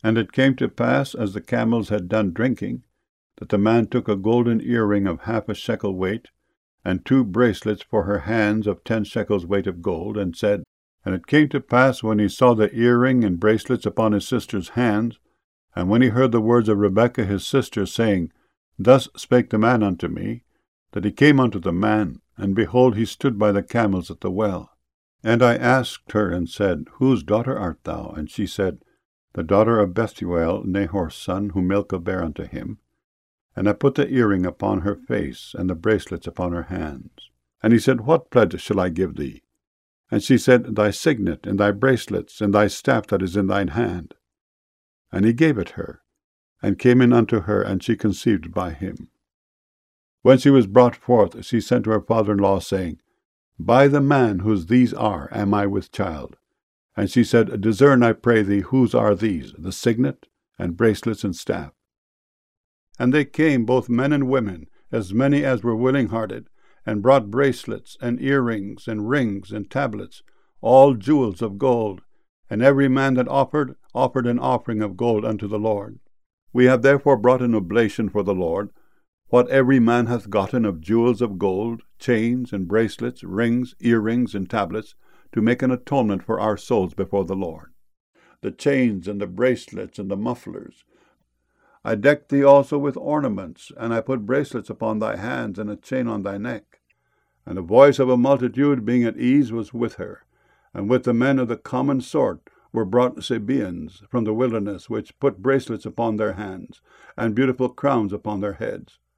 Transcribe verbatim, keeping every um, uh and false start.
And it came to pass, as the camels had done drinking, that the man took a golden earring of half a shekel weight, and two bracelets for her hands of ten shekels weight of gold, and said, And it came to pass, when he saw the earring and bracelets upon his sister's hands, and when he heard the words of Rebekah his sister, saying, Thus spake the man unto me, that he came unto the man, and behold, he stood by the camels at the well. And I asked her, and said, Whose daughter art thou? And she said, The daughter of Bethuel, Nahor's son, whom Milcah bare unto him. And I put the earring upon her face, and the bracelets upon her hands. And he said, What pledge shall I give thee? And she said, Thy signet, and thy bracelets, and thy staff that is in thine hand. And he gave it her, and came in unto her, and she conceived by him. When she was brought forth, she sent to her father-in-law, saying, By the man whose these are am I with child. And she said, Discern, I pray thee, whose are these, the signet, and bracelets, and staff. And they came, both men and women, as many as were willing-hearted, and brought bracelets, and earrings, and rings, and tablets, all jewels of gold. And every man that offered, offered an offering of gold unto the Lord. We have therefore brought an oblation for the Lord, what every man hath gotten of jewels of gold, chains, and bracelets, rings, earrings, and tablets, to make an atonement for our souls before the Lord. The chains, and the bracelets, and the mufflers. I decked thee also with ornaments, and I put bracelets upon thy hands, and a chain on thy neck. And the voice of a multitude, being at ease, was with her. And with the men of the common sort were brought Sabaeans from the wilderness, which put bracelets upon their hands, and beautiful crowns upon their heads.